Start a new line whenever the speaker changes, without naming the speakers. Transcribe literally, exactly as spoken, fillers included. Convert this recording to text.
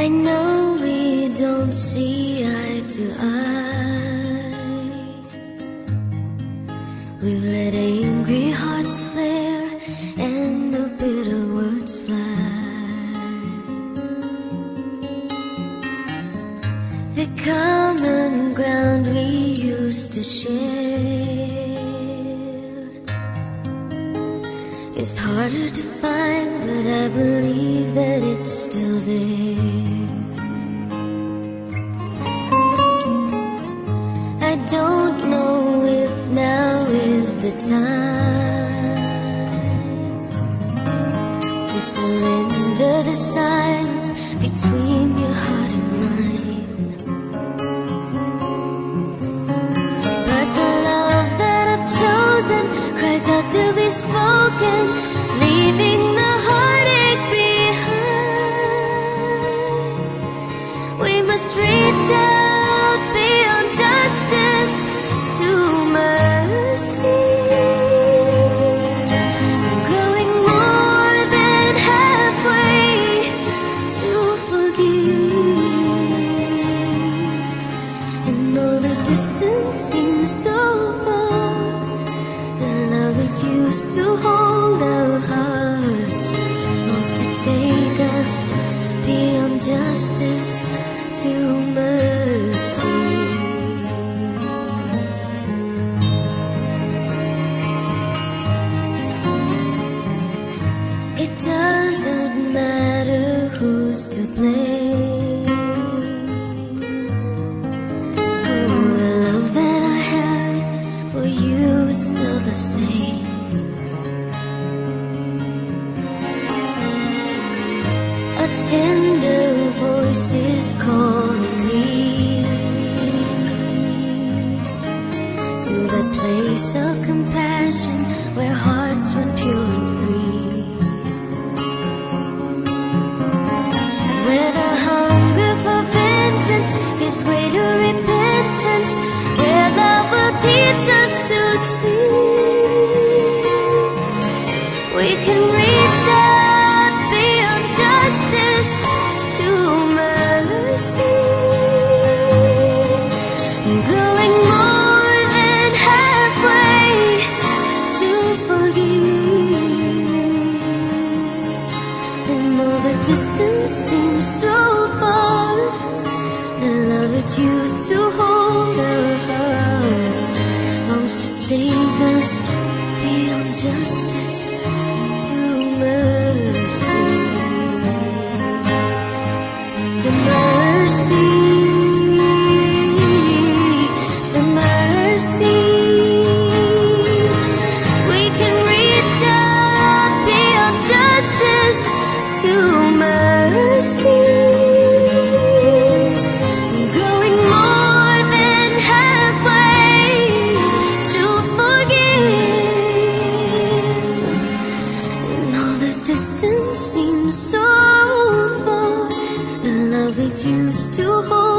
I know we don't see eye to eye. We've let angry hearts flare and the bitter words fly. The common ground we used to share is harder to find, but I believe that it's still there. I don't know if now is the time to surrender the silence between your heart and mine. But the love that I've chosen cries out to be spoken, leaving the heartache behind. We must reach out beyond justice to mercy, going more than halfway to forgive. And though the distance seems so far, the love that used to hold our hearts wants to take us beyond justice to mercy. It doesn't matter who's to blame. Oh, the love that I have for you is still the same. A tender voice is calling me to that place of compassion where hearts run pure and free, where the hunger for vengeance gives way to repentance, where love will teach us to see. We can reach out beyond justice to mercy, going more than halfway to forgive. And though the distance seems so far, the love that used to hold our hearts longs to take us beyond justice to mercy, to mercy, to mercy. We can reach out beyond justice to mercy, going more than halfway to forgive. And all the distance seems so far, the love that used to hold